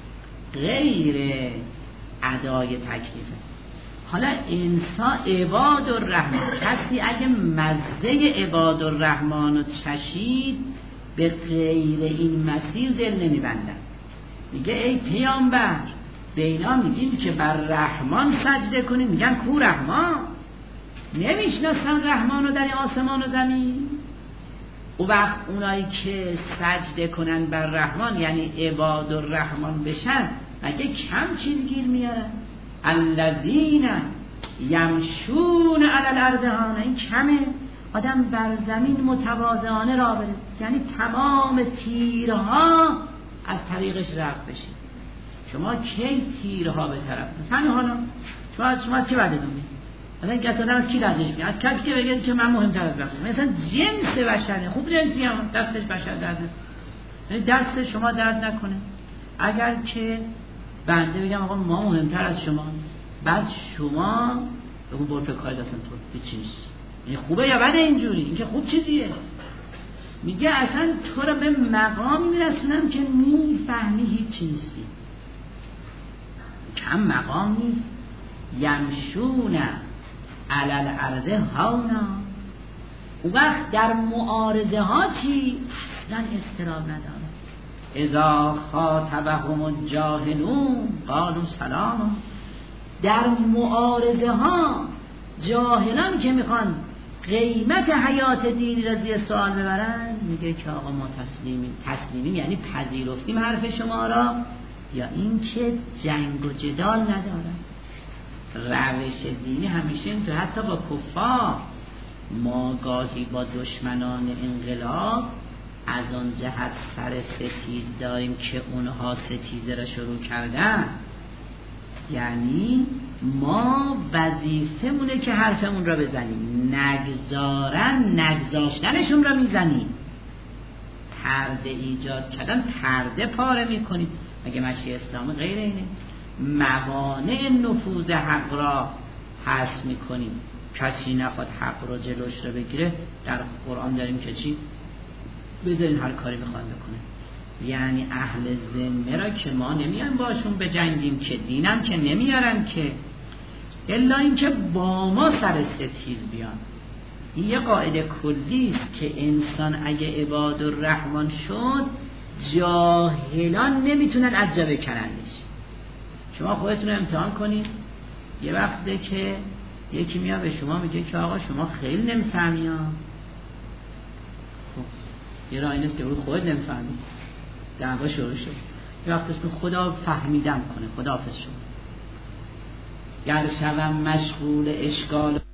غیر ادای تکلیفه. حالا انسان عباد الرحمن، کسی اگه مزه عباد الرحمن رو چشید به غیر این مسیر دل نمیبندن. میگه ای پیامبر به اینا میگیم که بر رحمان سجده کنیم، میگن کو رحمان؟ نمیشناسن رحمان رو در این آسمان و زمین. او وقت اونایی که سجده کنن بر رحمان یعنی عباد الرحمن بشن مگه کم چیز گیر میارن؟ الذین یمشون علی الارض هانا، این کمه آدم بر زمین متواضعانه را بره، یعنی تمام تیرها از طریقش رفت بشه. شما کی تیرها به طرف مثلا حالا شما از شما از کی بعد دومی مثلا این کسا از کی لرزش میاد؟ از کسی که بگه که من مهمتر از بقیه. مثلا جنس بشره خوب جنسی هم دستش بشر درد یعنی دست شما درد نکنه. اگر که بنده بگم آقا ما مهمتر از شما، بعد شما بگو برو پکای دستن تو هیچ چیز، این خوبه یا بده اینجوری؟ این که خوب چیزیه. میگه اصلا تو رو به مقام میرسونم که میفهمی هیچ چیزی، کم مقام نیست. یمشون علی الارض هانا. اون وقت در معارضه ها چی؟ اصلا اضطراب نداره. اذا خاطبهم الجاهلون قالوا سلاما. در معارضه ها جاهلان که میخوان قیمت حیات دینی را زیر سوال ببرن میگه که آقا ما تسلیمیم. تسلیمیم یعنی پذیرفتیم حرف شما را، یا اینکه جنگ و جدال ندارن. روش دینی همیشه اینطور، حتی با کفار ما گاهی با دشمنان انقلاب از آن جهت سر ستیز داریم که اونها ستیزه را شروع کردن، یعنی ما وظیفمونه که حرفمون را بزنیم، نگذارن نگذاشتنشون را میزنیم. پرده ایجاد کردن، پرده پاره میکنیم. مگه مشیع اسلامی غیر اینه؟ موانع نفوذ حق را حذف میکنیم. کسی نخواد حق را جلوش را بگیره، در قرآن داریم که چی؟ بذارین هر کاری بخواد بکنه. یعنی اهل ذمه را که ما نمیان باشون بجنگیم، که دینم که نمیارن، که الا اینکه با ما سر ستیز بیان. این یه قاعده کلی است که انسان اگه عباد الرحمن شد جاهلان نمیتونن عجبه کنندش. شما خودتون رو امتحان کنید. یه وقته که یکی میاد به شما میگه که آقا شما خیلی نمیفهمی ها. خب یه راه این است که خودت نمیفهمی، دعوا شروع شد. یه وقتش به خدا فهمیدم کنه، خدا حافظ شد. گر شوم مشغول اشکال